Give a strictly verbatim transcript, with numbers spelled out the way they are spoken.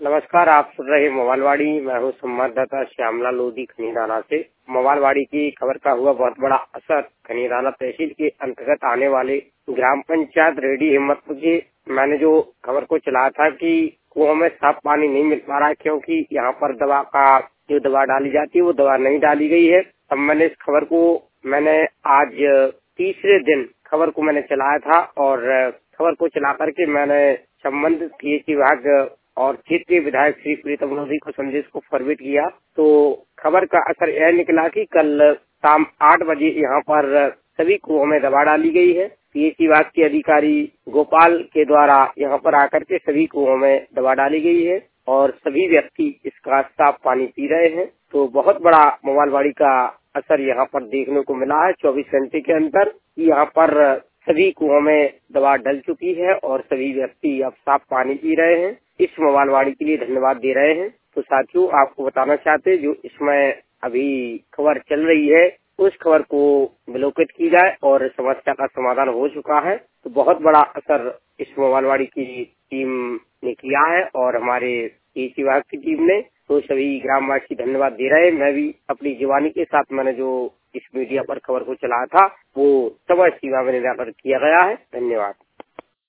नमस्कार, आप सुन रहे मोबाइलवाड़ी। मैं हूँ संवाददाता श्यामलाल लोधी खनीराना से। मोबाइलवाड़ी की खबर का हुआ बहुत बड़ा असर खनीराना तहसील के अंतर्गत आने वाले ग्राम पंचायत रेडी हिम्मतपुर के। मैंने जो खबर को चलाया था कि कुओं में साफ पानी नहीं मिल पा रहा है क्योंकि यहाँ पर दवा का जो दवा डाली जाती है वो दवा नहीं डाली गई है। तब मैंने इस खबर को मैंने आज तीसरे दिन खबर को मैंने चलाया था और खबर को चला करके मैंने संबंधित पीएचई विभाग और क्षेत्रीय विधायक श्री प्रीतम लोधी को संदेश को फॉरवर्ड किया। तो खबर का असर यह निकला कि कल शाम आठ बजे यहाँ पर सभी कुओं में दवा डाली गई है। पीएचई विभाग के अधिकारी गोपाल के द्वारा यहाँ पर आकर के सभी कुओं में दवा डाली गई है और सभी व्यक्ति इसका साफ पानी पी रहे हैं। तो बहुत बड़ा मोबाइलवाड़ी का असर यहाँ पर देखने को मिला है चौबीस घंटे के अंदर। यहाँ पर सभी कुओं में दवा डल चुकी है और सभी व्यक्ति अब साफ पानी पी रहे हैं। इस मोबाइलवाड़ी के लिए धन्यवाद दे रहे हैं। तो साथियों, आपको बताना चाहते जो इसमें अभी खबर चल रही है उस खबर को विलोकित की जाए और समस्या का समाधान हो चुका है। तो बहुत बड़ा असर इस मोबाइलवाड़ी की टीम ने किया है और हमारे पीएचई विभाग की टीम ने। तो सभी ग्रामवासी धन्यवाद दे रहे हैं। मैं भी अपनी जुबानी के साथ मैंने जो इस मीडिया पर खबर को चलाया था वो समय सीमा में निराकरण किया गया है। धन्यवाद।